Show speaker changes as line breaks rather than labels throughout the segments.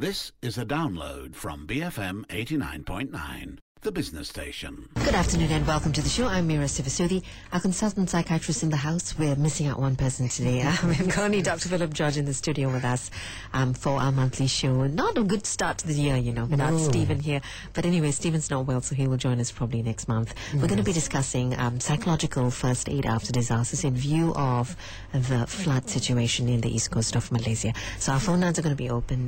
This is a download from BFM 89.9, the business station.
Good afternoon and welcome to the show. I'm Mira Sivasudi, our consultant psychiatrist in the house. We're missing out one person today. We've got only Dr. Philip George in the studio with us for our monthly show. Not a good start to the year, without Stephen here. But anyway, Stephen's not well, so he will join us probably next month. We're going to be discussing psychological first aid after disasters in view of the flood situation in the east coast of Malaysia. So our phone lines are going to be open.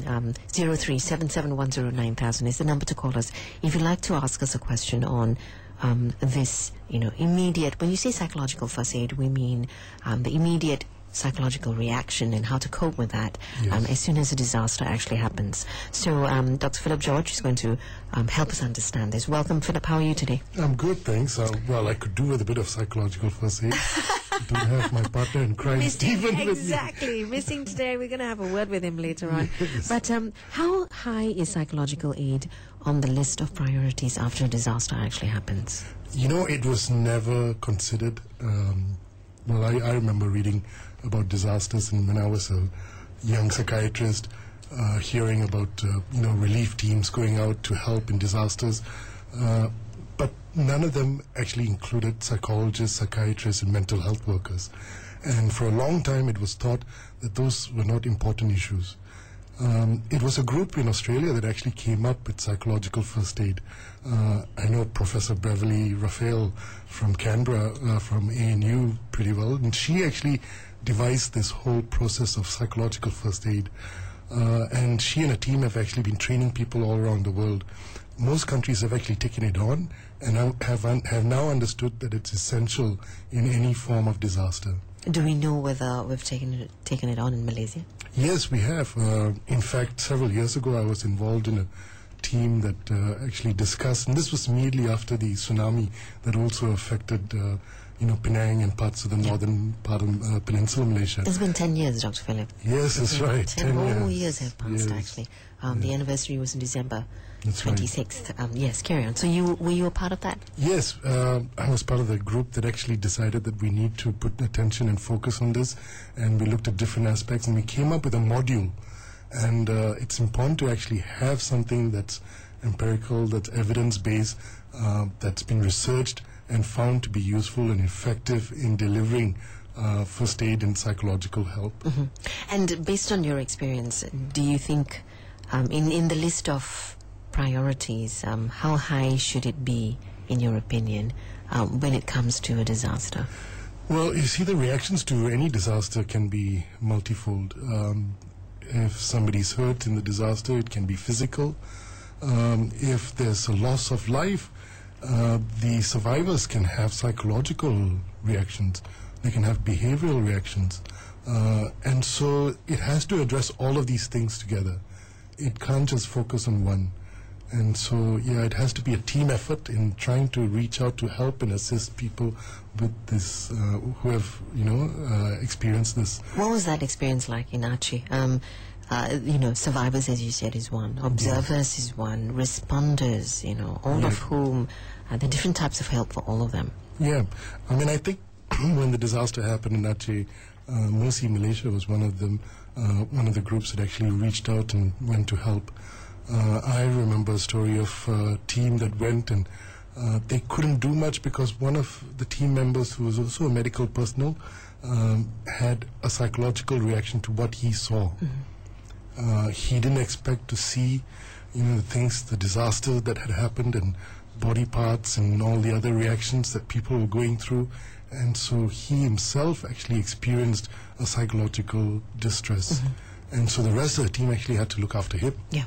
03-7710-9000 is the number to call us if you'd like to ask us a question on this, immediate. When you say psychological first aid, we mean the immediate psychological reaction and how to cope with that as soon as a disaster actually happens. So Dr. Philip George is going to help us understand this. Welcome, Philip. How are you today?
I'm good, thanks. Well, I could do with a bit of psychological first aid. I don't have my partner in crime, Stephen,
exactly. Missing today. We're going to have a word with him later on. Yes. But how high is psychological aid on the list of priorities after a disaster actually happens?
It was never considered. I remember reading about disasters, and when I was a young psychiatrist, hearing about relief teams going out to help in disasters, but none of them actually included psychologists, psychiatrists, and mental health workers. And for a long time, it was thought that those were not important issues. It was a group in Australia that actually came up with psychological first aid. I know Professor Beverly Raphael from Canberra, from ANU, pretty well, and she actually devised this whole process of psychological first aid. And she and a team have actually been training people all around the world. Most countries have actually taken it on and have now understood that it's essential in any form of disaster.
Do we know whether we've taken it on in Malaysia?
Yes, we have. In fact, several years ago, I was involved in a team that actually discussed, and this was immediately after the tsunami that also affected, Penang and parts of the northern part of Peninsula Malaysia.
It's been 10 years, Dr. Philip.
Yes, that's right.
10 whole years have passed, actually. The anniversary was in December 26th. Right. Yes, carry on. So were you a part of that?
Yes, I was part of the group that actually decided that we need to put attention and focus on this, and we looked at different aspects, and we came up with a module. And it's important to actually have something that's empirical, that's evidence-based, that's been researched and found to be useful and effective in delivering first aid and psychological help.
Mm-hmm. And based on your experience, do you think in the list of priorities, how high should it be, in your opinion, when it comes to a disaster?
Well, you see, the reactions to any disaster can be multifold. If somebody's hurt in the disaster, it can be physical. If there's a loss of life, the survivors can have psychological reactions. They can have behavioral reactions. And so it has to address all of these things together. It can't just focus on one. And so, it has to be a team effort in trying to reach out to help and assist people with this, who have, experienced this.
What was that experience like in Aceh? Survivors, as you said, is one. Observers is one. Responders, all of whom, the different types of help for all of them.
Yeah. I mean, I think when the disaster happened in Aceh, Mercy Malaysia was one of them, one of the groups that actually reached out and went to help. I remember a story of a team that went and they couldn't do much because one of the team members, who was also a medical personnel, had a psychological reaction to what he saw. Mm-hmm. He didn't expect to see, the disaster that had happened and body parts and all the other reactions that people were going through. And so he himself actually experienced a psychological distress. Mm-hmm. And so the rest of the team actually had to look after him.
Yeah.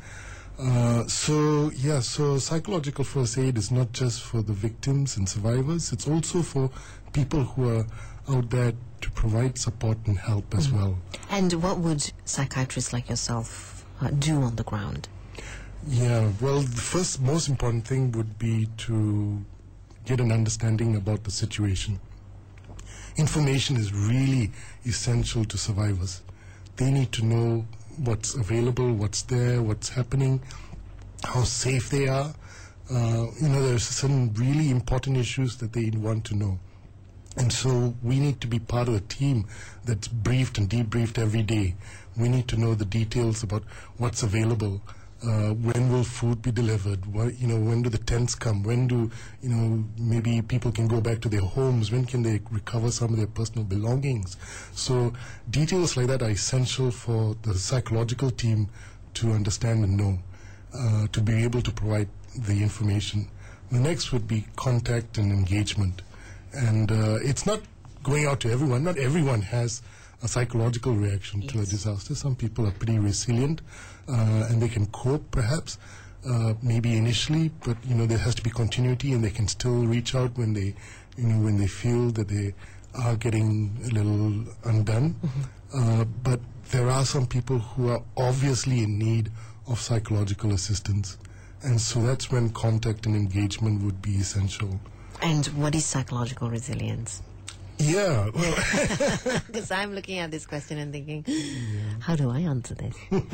So psychological first aid is not just for the victims and survivors, it's also for people who are out there to provide support and help as well.
And what would psychiatrists like yourself do on the ground?
Yeah, well, the first most important thing would be to get an understanding about the situation. Information is really essential to survivors. They need to know what's available, what's there, what's happening, how safe they are. There's certain really important issues that they want to know. And so we need to be part of a team that's briefed and debriefed every day We need to know the details about what's available. When will food be delivered? When do the tents come? When do, maybe people can go back to their homes? When can they recover some of their personal belongings? So details like that are essential for the psychological team to understand and know, to be able to provide the information. The next would be contact and engagement. And it's not going out to everyone. Not everyone has a psychological reaction to a disaster. Some people are pretty resilient and they can cope perhaps, maybe initially, but there has to be continuity, and they can still reach out when they feel that they are getting a little undone. But there are some people who are obviously in need of psychological assistance, and so that's when contact and engagement would be essential.
And what is psychological resilience?
Yeah, well,
because I'm looking at this question and thinking, how do I answer this?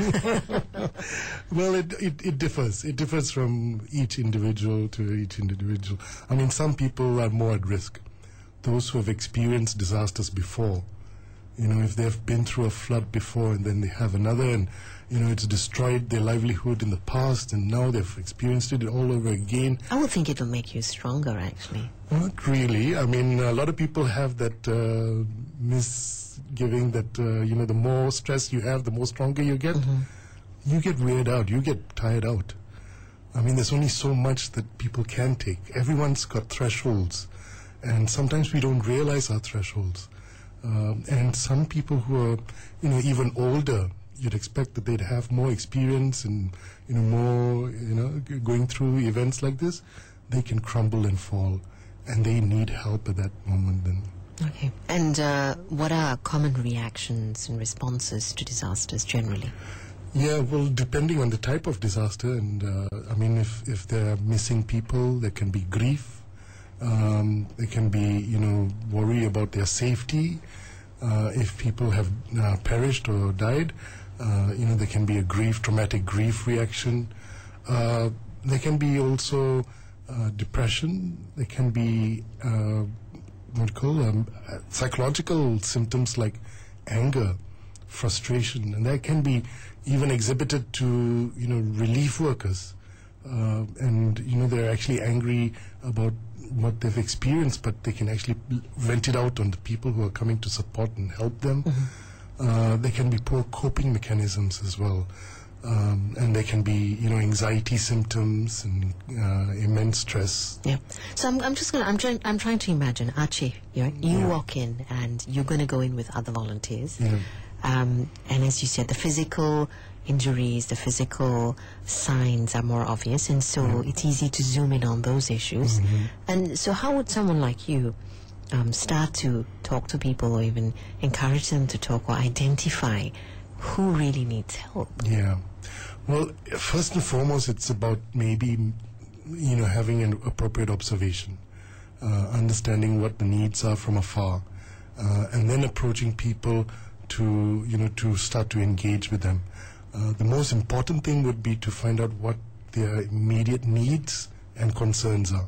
Well, it differs. It differs from each individual to each individual. I mean, some people are more at risk. Those who have experienced disasters before, if they've been through a flood before and then they have another, and it's destroyed their livelihood in the past, and now they've experienced it all over again.
I would think it will make you stronger, actually.
Not really. I mean, a lot of people have that misgiving that, the more stress you have, the more stronger you get. You get weird out. You get tired out. I mean, there's only so much that people can take. Everyone's got thresholds, and sometimes we don't realize our thresholds. And some people who are, even older, you'd expect that they'd have more experience and, more, going through events like this. They can crumble and fall, and they need help at that moment then.
Okay. And what are common reactions and responses to disasters generally?
Yeah, well, depending on the type of disaster, and I mean, if there are missing people, there can be grief. There can be, worry about their safety. If people have perished or died, there can be a traumatic grief reaction. There can be also depression. There can be psychological symptoms like anger, frustration, and that can be even exhibited to relief workers. And they're actually angry about what they've experienced, but they can actually vent it out on the people who are coming to support and help them. There can be poor coping mechanisms as well, and there can be anxiety symptoms and immense stress.
Yeah. So I'm trying to imagine, Archie, you walk in and you're going to go in with other volunteers.
Yeah.
And as you said, the physical injuries, the physical signs are more obvious, and so it's easy to zoom in on those issues. And so how would someone like you start to talk to people, or even encourage them to talk, or identify who really needs help?
Yeah. Well, first and foremost, it's about maybe, having an appropriate observation, understanding what the needs are from afar, and then approaching people to start to engage with them. The most important thing would be to find out what their immediate needs and concerns are.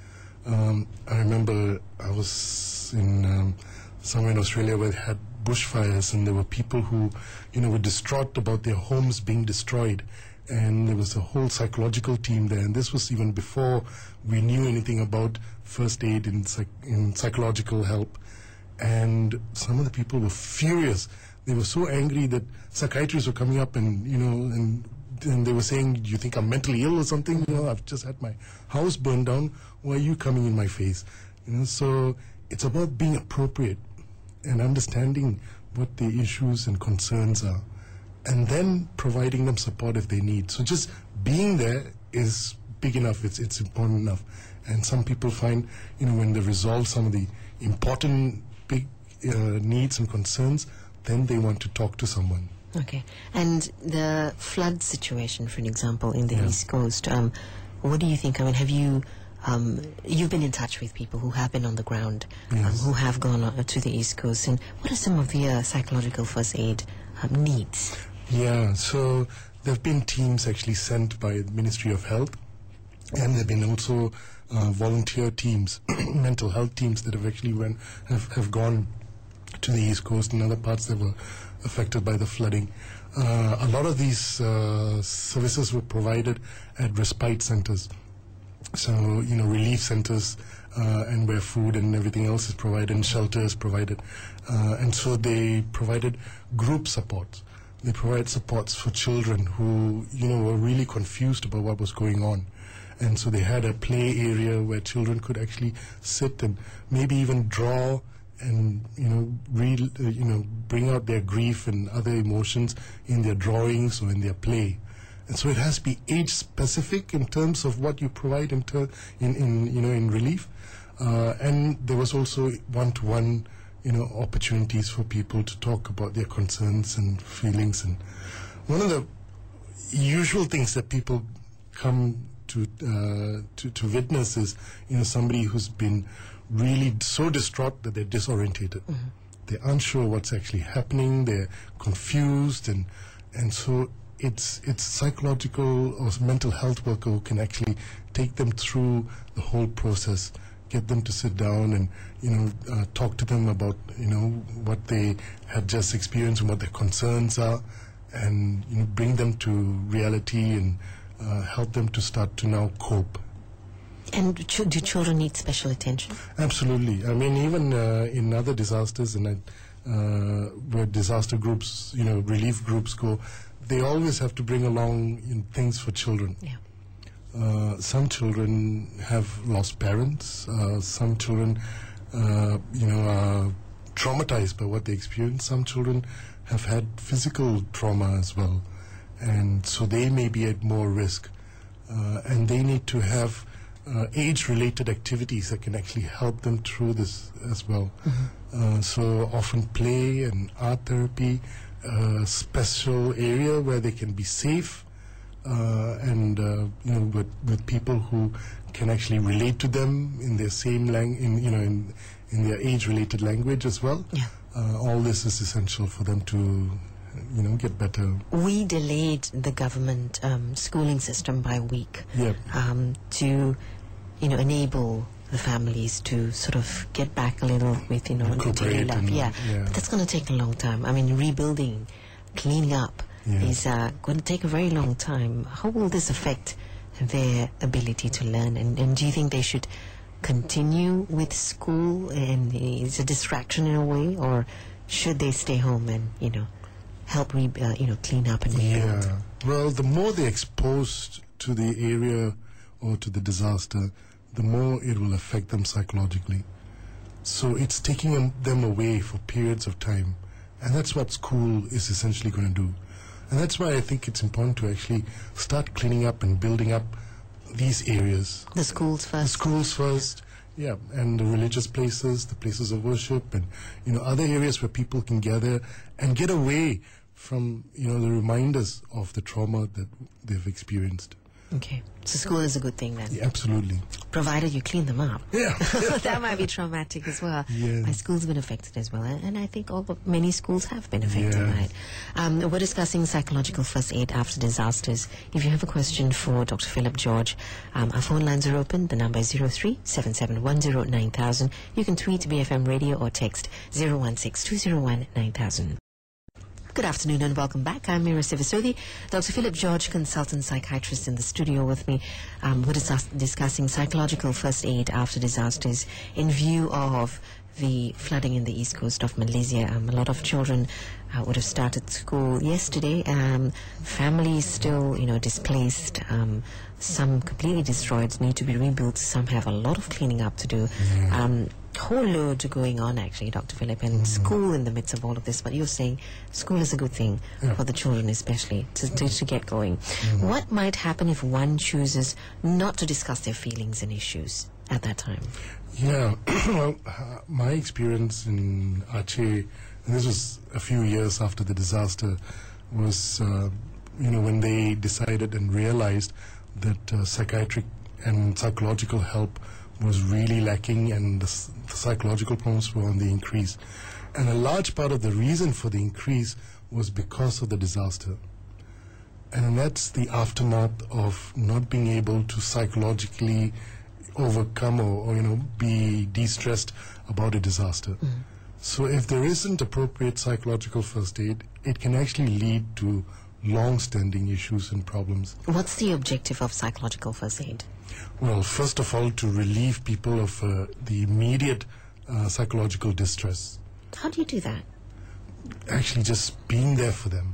I remember I was in somewhere in Australia where they had bushfires, and there were people who, were distraught about their homes being destroyed, and there was a whole psychological team there. And this was even before we knew anything about first aid and psychological help. And some of the people were furious. They were so angry that psychiatrists were coming up and they were saying, "Do you think I'm mentally ill or something? I've just had my house burned down. Why are you coming in my face?" So it's about being appropriate and understanding what the issues and concerns are, and then providing them support if they need. So just being there is big enough. It's important enough. And some people find, when they resolve some of the important big needs and concerns, then they want to talk to someone.
Okay. And the flood situation, for an example, in the East Coast, what do you think? I mean, have you, you've been in touch with people who have been on the ground, who have gone to the East Coast, and what are some of the psychological first aid needs?
Yeah, so there have been teams actually sent by the Ministry of Health, and there have been also volunteer teams, mental health teams that have actually have gone to the East Coast and other parts. There were affected by the flooding. A lot of these services were provided at respite centers. So, relief centers, and where food and everything else is provided, and shelter is provided. And so they provided group supports. They provide supports for children who, were really confused about what was going on. And so they had a play area where children could actually sit and maybe even draw and, bring out their grief and other emotions in their drawings or in their play. And so it has to be age specific in terms of what you provide in relief. And there was also one-to-one, opportunities for people to talk about their concerns and feelings. And one of the usual things that people come to witness is, somebody who's been really so distraught that they're disorientated. Mm-hmm. They're unsure what's actually happening. They're confused, and so it's psychological or mental health worker who can actually take them through the whole process, get them to sit down and talk to them about what they had just experienced and what their concerns are, and bring them to reality and help them to start to now cope.
And do children need special attention?
Absolutely. I mean, even in other disasters and where disaster groups, relief groups go, they always have to bring along things for children.
Yeah.
Some children have lost parents. Some children, are traumatized by what they experienced. Some children have had physical trauma as well. And so they may be at more risk. And they need to have age-related activities that can actually help them through this as well. Mm-hmm. So often play and art therapy, special area where they can be safe, and with people who can actually relate to them in their same in their age-related language as well.
Yeah.
All this is essential for them to get better.
We delayed the government schooling system by a week.
Yep.
To enable the families to sort of get back a little with daily life. Yeah. But that's going to take a long time. I mean, rebuilding, cleaning up is going to take a very long time. How will this affect their ability to learn? And do you think they should continue with school and it's a distraction in a way, or should they stay home and help clean up and rebuild?
Yeah. Well, the more they're exposed to the area or to the disaster, the more it will affect them psychologically. So it's taking them away for periods of time. And that's what school is essentially going to do. And that's why I think it's important to actually start cleaning up and building up these areas.
The schools first.
The schools first, yeah. And the religious places, the places of worship, and, other areas where people can gather and get away from, the reminders of the trauma that they've experienced.
Okay. So school is a good thing then?
Yeah, absolutely. Provided
you clean them up.
Yeah.
That might be traumatic as well.
Yeah.
My school's been affected as well. And I think many schools have been affected by it. We're discussing psychological first aid after disasters. If you have a question for Dr. Philip George, our phone lines are open. The number is 03-7710-9000. You can tweet BFM Radio or text 016-201-9000. Good afternoon and welcome back. I'm Mira Sivasodi. Dr. Philip George, consultant psychiatrist in the studio with me. We're discussing psychological first aid after disasters in view of the flooding in the east coast of Malaysia. A lot of children would have started school yesterday. Families still, displaced. Some completely destroyed, need to be rebuilt. Some have a lot of cleaning up to do. Whole load going on actually, Dr. Philip, and school in the midst of all of this. But you're saying school is a good thing for the children, especially to get going. What might happen if one chooses not to discuss their feelings and issues at that time?
Yeah, well, my experience in Aceh, and this was a few years after the disaster, was when they decided and realized that psychiatric and psychological help was really lacking, and the psychological problems were on the increase. And a large part of the reason for the increase was because of the disaster. And that's the aftermath of not being able to psychologically overcome or be de-stressed about a disaster. So if there isn't appropriate psychological first aid, it can actually lead to long-standing issues and problems.
What's the objective of psychological first aid?
Well, first of all, to relieve people of the immediate psychological distress.
How do you do that?
Actually just being there for them.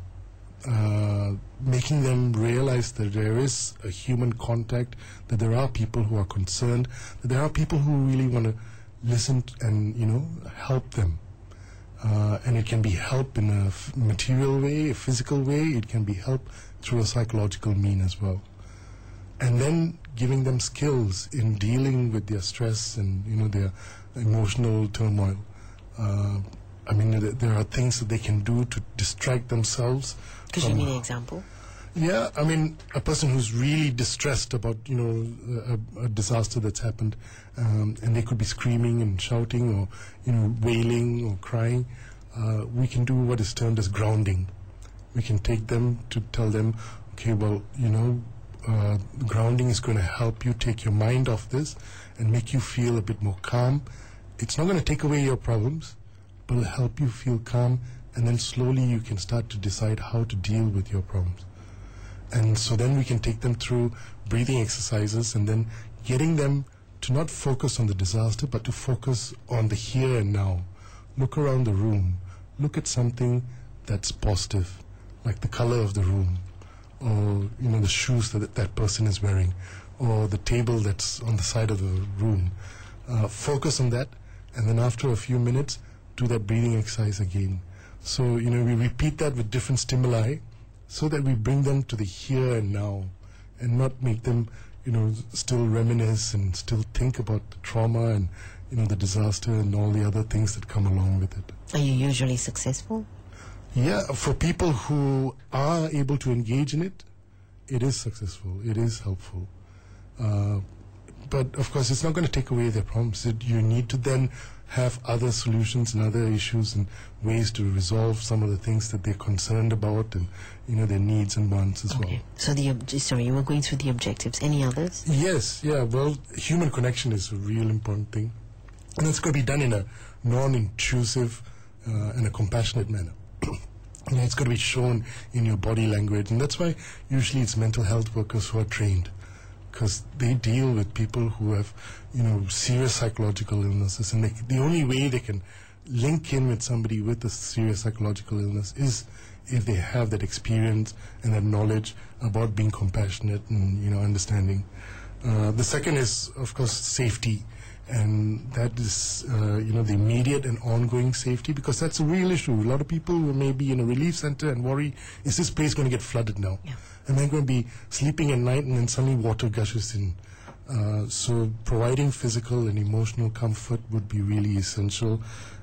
Making them realize that there is a human contact, that there are people who are concerned, that there are people who really want to listen and, help them. And it can be help in a material way, a physical way. It can be help through a psychological mean as well. And then giving them skills in dealing with their stress and, their emotional turmoil. There are things that they can do to distract themselves.
Could you give me an example?
Yeah, a person who's really distressed about, a disaster that's happened, and they could be screaming and shouting or, wailing or crying. We can do what is termed as grounding. We can take them to tell them, okay, well, grounding is going to help you take your mind off this and make you feel a bit more calm. It's not going to take away your problems, but it'll help you feel calm, and then slowly you can start to decide how to deal with your problems. And so then we can take them through breathing exercises and then getting them to not focus on the disaster, but to focus on the here and now. Look around the room. Look at something that's positive, like the color of the room, or, the shoes that person is wearing, or the table that's on the side of the room. Focus on that, and then after a few minutes, do that breathing exercise again. So, we repeat that with different stimuli so that we bring them to the here and now and not make them, still reminisce and still think about the trauma and, the disaster and all the other things that come along with it.
Are you usually successful?
Yeah, for people who are able to engage in it, it is successful, it is helpful. But, of course, it's not going to take away their problems. You need to then have other solutions and other issues and ways to resolve some of the things that they're concerned about and, their needs and wants as well.
So you were going through the objectives. Any others?
Yes, yeah. Well, human connection is a real important thing. And it's going to be done in a non-intrusive and a compassionate manner. It's going to be shown in your body language. And that's why usually it's mental health workers who are trained, because they deal with people who have, serious psychological illnesses, and the only way they can link in with somebody with a serious psychological illness is if they have that experience and that knowledge about being compassionate and, understanding. The second is, of course, safety, and that is, the immediate and ongoing safety, because that's a real issue. A lot of people who may be in a relief center and worry, is this place going to get flooded now?
Yeah.
And they're going to be sleeping at night and then suddenly water gushes in. So providing physical and emotional comfort would be really essential.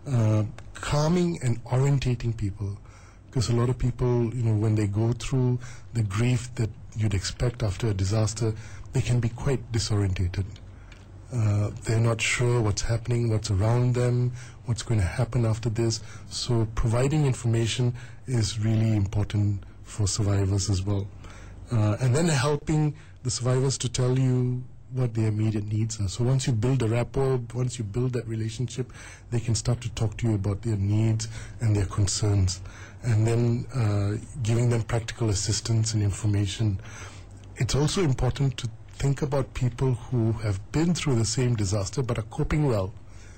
Calming and orientating people, because a lot of people, when they go through the grief that you'd expect after a disaster, they can be quite disorientated. They're not sure what's happening, what's around them, what's going to happen after this. So providing information is really important for survivors as well. And then helping the survivors to tell you what their immediate needs are. So once you build a rapport, once you build that relationship, they can start to talk to you about their needs and their concerns. And then giving them practical assistance and information. It's also important to think about people who have been through the same disaster but are coping well,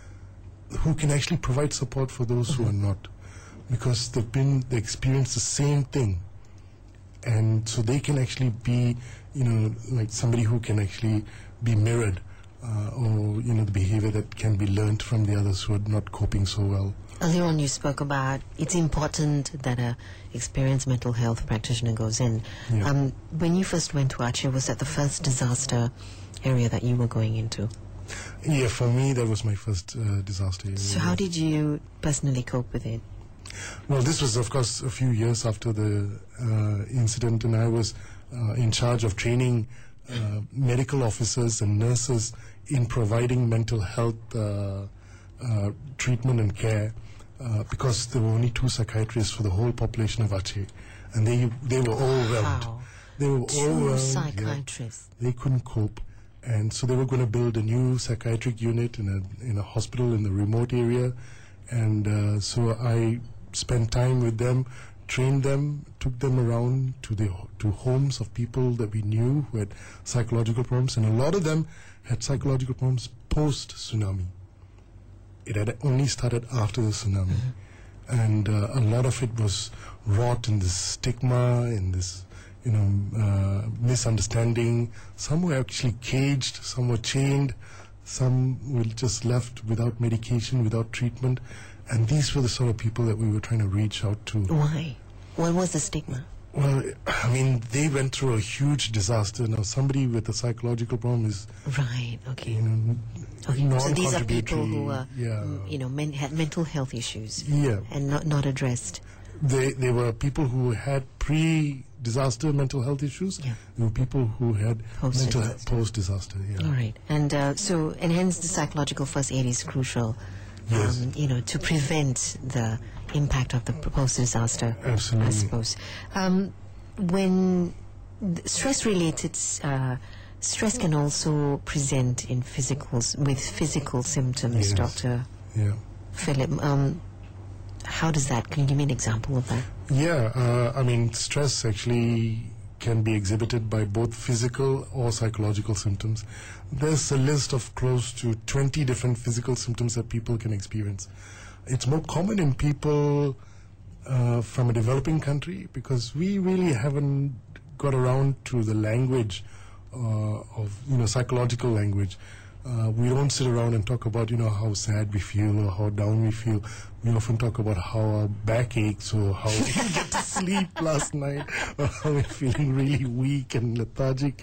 who can actually provide support for those who are not, because they experienced the same thing. And so they can actually be, like somebody who can actually be mirrored, or, the behavior that can be learned from the others who are not coping so well.
Earlier on you spoke about it's important that a experienced mental health practitioner goes in.
Yeah.
When you first went to Aceh, was that the first disaster area that you were going into?
Yeah, for me that was my first disaster area.
So how did you personally cope with it?
Well, this was, of course, a few years after the incident, and I was in charge of training medical officers and nurses in providing mental health treatment and care, because there were only 2 psychiatrists for the whole population of Aceh, and they were overwhelmed.
Wow.
They were
2
overwhelmed.
psychiatrists.
Yeah. They couldn't cope, and so they were going to build a new psychiatric unit in a hospital in the remote area. And so I spent time with them, trained them, took them around to homes of people that we knew who had psychological problems, and a lot of them had psychological problems post-tsunami. It had only started after the tsunami. And a lot of it was wrought in this stigma, in this, misunderstanding. Some were actually caged, some were chained, some were just left without medication, without treatment. And these were the sort of people that we were trying to reach out to.
Why? What was the stigma?
Well, I mean, they went through a huge disaster. Now, somebody with a psychological problem is,
Right, okay.
non-contributory.
So these are people who are,
yeah.
had mental health issues.
Yeah.
And not addressed.
They were people who had pre-disaster mental health issues.
Yeah.
There were people who had
Post-disaster.
post-disaster. Yeah.
All right. And and hence the psychological first aid is crucial.
Yes.
To prevent the impact of the post-disaster.
Absolutely.
I suppose. When stress-related stress can also present in with physical symptoms,
Yes.
Dr.
Yeah.
Philip. How does that? Can you give me an example of that?
Yeah, I mean, stress actually can be exhibited by both physical or psychological symptoms. There's a list of close to 20 different physical symptoms that people can experience. It's more common in people from a developing country because we really haven't got around to the language of psychological language. We don't sit around and talk about how sad we feel or how down we feel. We often talk about how our back aches or how we didn't get to sleep last night or how we're feeling really weak and lethargic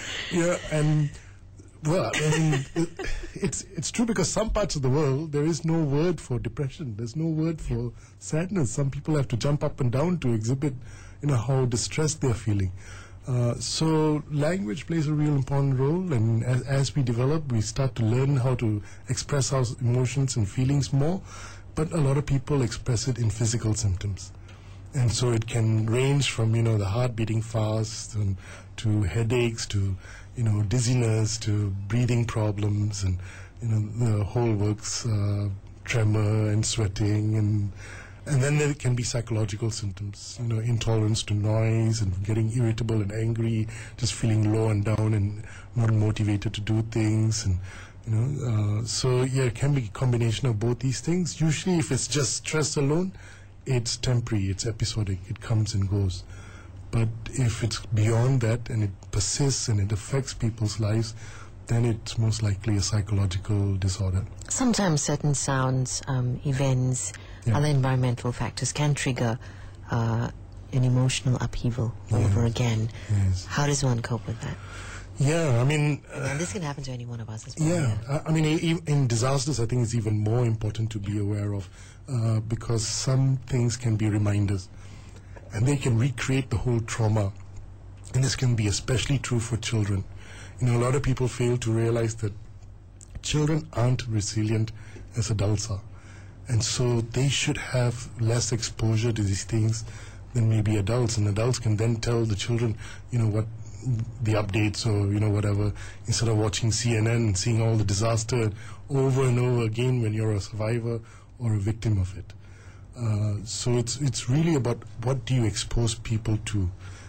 well, I mean, it's true because some parts of the world there is no word for depression. There's no word for sadness. Some people have to jump up and down to exhibit, how distressed they're feeling. So language plays a real important role, and as we develop, we start to learn how to express our emotions and feelings more. But a lot of people express it in physical symptoms. And so it can range from, the heart beating fast and to headaches to, dizziness to breathing problems and, the whole works, tremor and sweating. And then there can be psychological symptoms, intolerance to noise and getting irritable and angry, just feeling low and down and not motivated to do things. And, so yeah, it can be a combination of both these things. Usually if it's just stress alone, it's temporary, it's episodic, it comes and goes. But if it's beyond that and it persists and it affects people's lives, then it's most likely a psychological disorder.
Sometimes certain sounds, events, other environmental factors can trigger an emotional upheaval over again.
Yes.
How does one cope with that?
Yeah, I mean...
and this can happen to any one of us as well.
Yeah, I mean, in disasters, I think it's even more important to be aware of because some things can be reminders and they can recreate the whole trauma. And this can be especially true for children. A lot of people fail to realize that children aren't resilient as adults are. And so they should have less exposure to these things than maybe adults. And adults can then tell the children, what the updates or, whatever, instead of watching CNN and seeing all the disaster over and over again when you're a survivor or a victim of it. So it's really about what do you expose people to.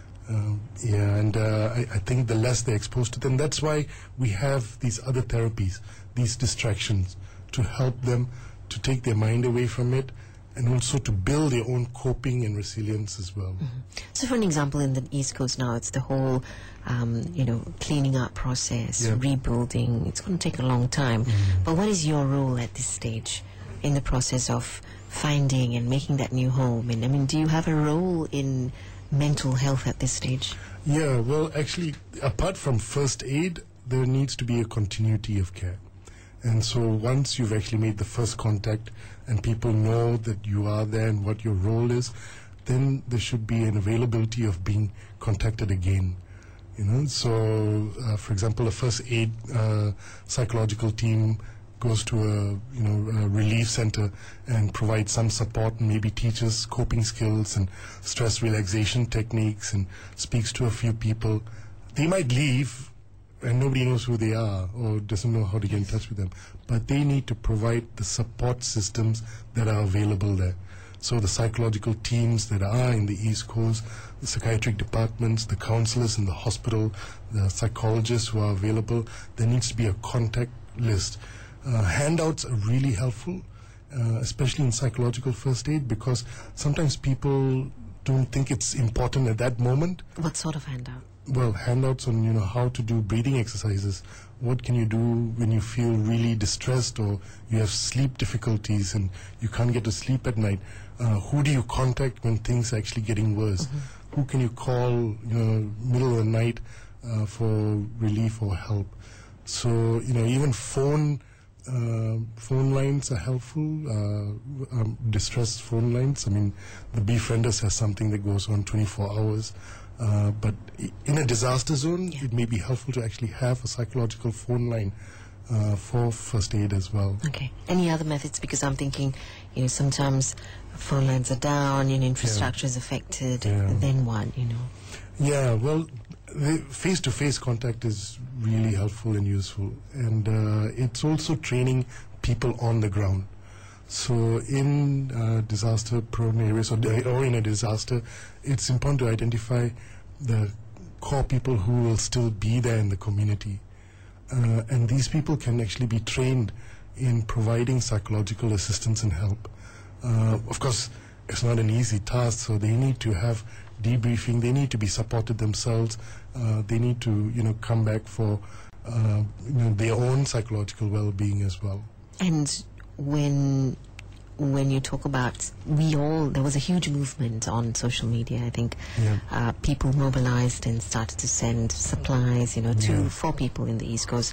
I think the less they're exposed to them, that's why we have these other therapies, these distractions, to help them to take their mind away from it and also to build their own coping and resilience as well.
Mm-hmm. So for an example, in the East Coast now, it's the whole, cleaning up process, rebuilding. It's going to take a long time. Mm-hmm. But what is your role at this stage in the process of finding and making that new home? And I mean, do you have a role in mental health at this stage?
Yeah, well, actually, apart from first aid, there needs to be a continuity of care. And so once you've actually made the first contact and people know that you are there and what your role is, then there should be an availability of being contacted again. So, for example, a first aid psychological team goes to a relief center and provides some support and maybe teaches coping skills and stress relaxation techniques and speaks to a few people. They might leave and nobody knows who they are or doesn't know how to get in touch with them. But they need to provide the support systems that are available there. So the psychological teams that are in the East Coast, the psychiatric departments, the counselors in the hospital, the psychologists who are available, there needs to be a contact list. Handouts are really helpful, especially in psychological first aid, because sometimes people don't think it's important at that moment.
What sort of handout?
Well, handouts on, how to do breathing exercises. What can you do when you feel really distressed or you have sleep difficulties and you can't get to sleep at night? Who do you contact when things are actually getting worse? Who can you call, middle of the night for relief or help? So, even phone lines are helpful, distress phone lines. I mean, the Befrienders has something that goes on 24 hours. But in a disaster zone, it may be helpful to actually have a psychological phone line for first aid as well.
Okay. Any other methods? Because I'm thinking, sometimes phone lines are down, infrastructure is affected. Then what,
Yeah, well, the face-to-face contact is really helpful and useful. And it's also training people on the ground. So in disaster-prone areas or in a disaster, it's important to identify the core people who will still be there in the community. And these people can actually be trained in providing psychological assistance and help. Of course, it's not an easy task, so they need to have debriefing, they need to be supported themselves, they need to, come back for, their own psychological well-being as well.
And when you talk about there was a huge movement on social media. I think people mobilized and started to send supplies, for people in the East Coast.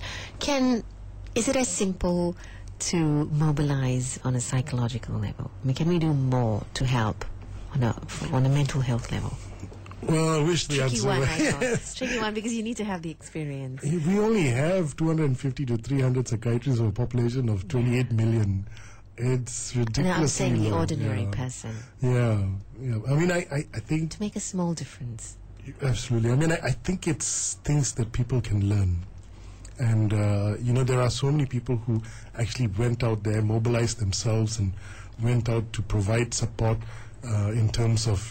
Is it as simple to mobilize on a psychological level? I mean, can we do more to help on a mental health level?
Well, I wish the answer was
yes. Tricky one, because you need to have the experience.
We only have 250 to 300 psychiatrists of a population of 28 million. It's ridiculously
I'm saying the
low.
ordinary person.
Yeah. I mean, I think...
To make a small difference.
Absolutely. I mean, I think it's things that people can learn. And, there are so many people who actually went out there, mobilized themselves, and went out to provide support in terms of,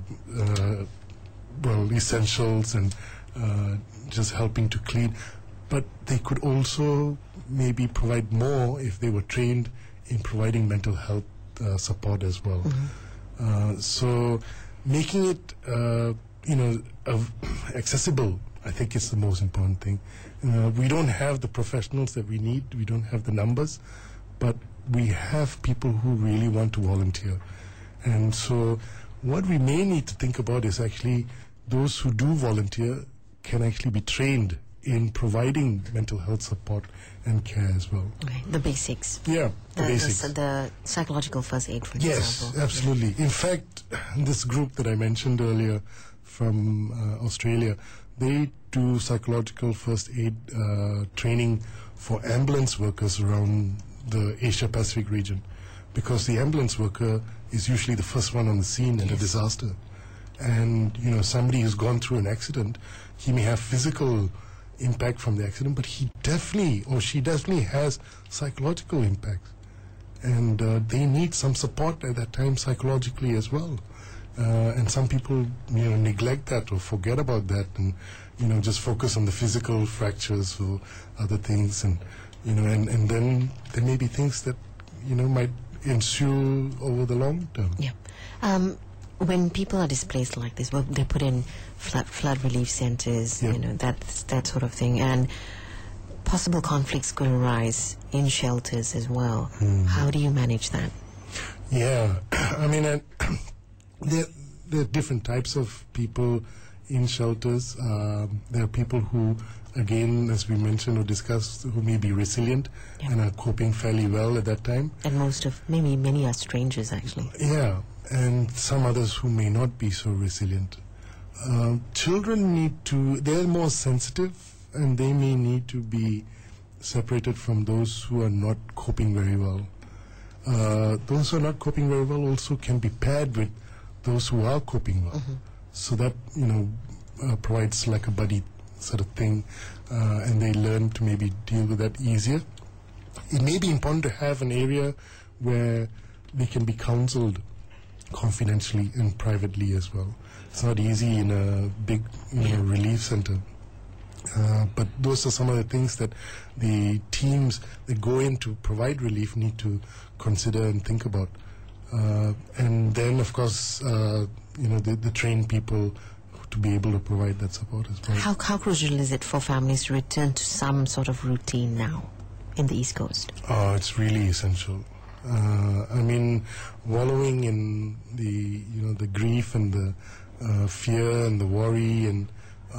essentials and just helping to clean. But they could also maybe provide more if they were trained in providing mental health support as well. So making it, accessible, I think is the most important thing. We don't have the professionals that we need. We don't have the numbers, but we have people who really want to volunteer. And so what we may need to think about is actually those who do volunteer can actually be trained in providing mental health support and care as well.
Okay, the basics.
Yeah, the basics.
The psychological first aid, for example.
Yes, absolutely. In fact, this group that I mentioned earlier from Australia, they do psychological first aid training for ambulance workers around the Asia-Pacific region, because the ambulance worker is usually the first one on the scene in a disaster. And, somebody who's gone through an accident, he may have physical impact from the accident, but he definitely or she definitely has psychological impacts. And they need some support at that time psychologically as well. And some people, neglect that or forget about that and, just focus on the physical fractures or other things. And, and then there may be things that, might ensue over the long term.
Yeah. When people are displaced like this, well, they put in flood relief centers, that sort of thing, and possible conflicts could arise in shelters as well. How do you manage that?
Yeah, I mean, there are different types of people in shelters. There are people who, again, as we mentioned or discussed, who may be resilient and are coping fairly well at that time.
And many are strangers, actually.
Yeah. And some others who may not be so resilient. Children they're more sensitive, and they may need to be separated from those who are not coping very well. Those who are not coping very well also can be paired with those who are coping well. So that, provides like a buddy sort of thing, and they learn to maybe deal with that easier. It may be important to have an area where they can be counseled confidentially and privately as well. It's not easy in a big relief center. But those are some of the things that the teams that go in to provide relief need to consider and think about. And then, of course, the trained people to be able to provide that support as well.
How crucial is it for families to return to some sort of routine now in the East Coast?
It's really essential. I mean, wallowing in the grief and the fear and the worry, and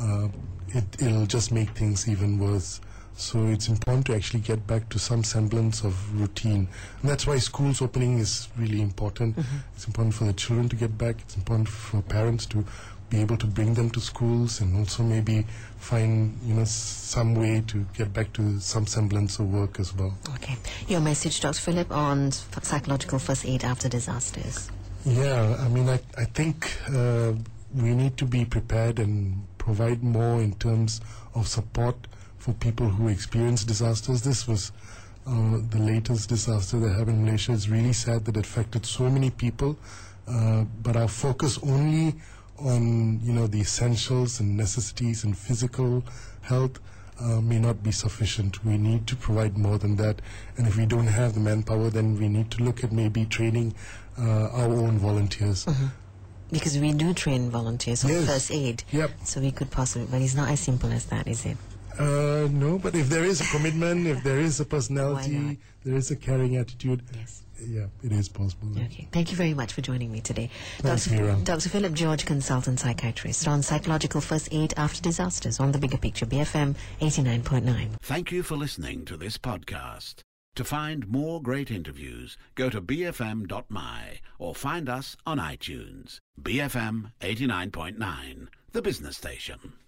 it'll just make things even worse. So it's important to actually get back to some semblance of routine. And that's why schools opening is really important. It's important for the children to get back. It's important for parents to be able to bring them to schools, and also maybe find some way to get back to some semblance of work as well.
Okay. Your message, Dr. Philip, on psychological first aid after disasters?
Yeah, I mean, I think we need to be prepared and provide more in terms of support for people who experience disasters. This was the latest disaster that happened in Malaysia. It's really sad that it affected so many people, but our focus only on the essentials and necessities and physical health may not be sufficient. We need to provide more than that, and if we don't have the manpower, then we need to look at maybe training our own volunteers.
Because we do train volunteers on first aid.
Yep.
So we could possibly, but it's not as simple as that, is it?
No, but if there is a commitment, if there is a personality, there is a caring attitude, yeah, it is possible.
Okay. Thank you very much for joining me today.
Thanks, Mira.
Dr. Philip George, consultant psychiatrist, on psychological first aid after disasters on The Bigger Picture, BFM 89.9.
Thank you for listening to this podcast. To find more great interviews, go to bfm.my or find us on iTunes. BFM 89.9, the business station.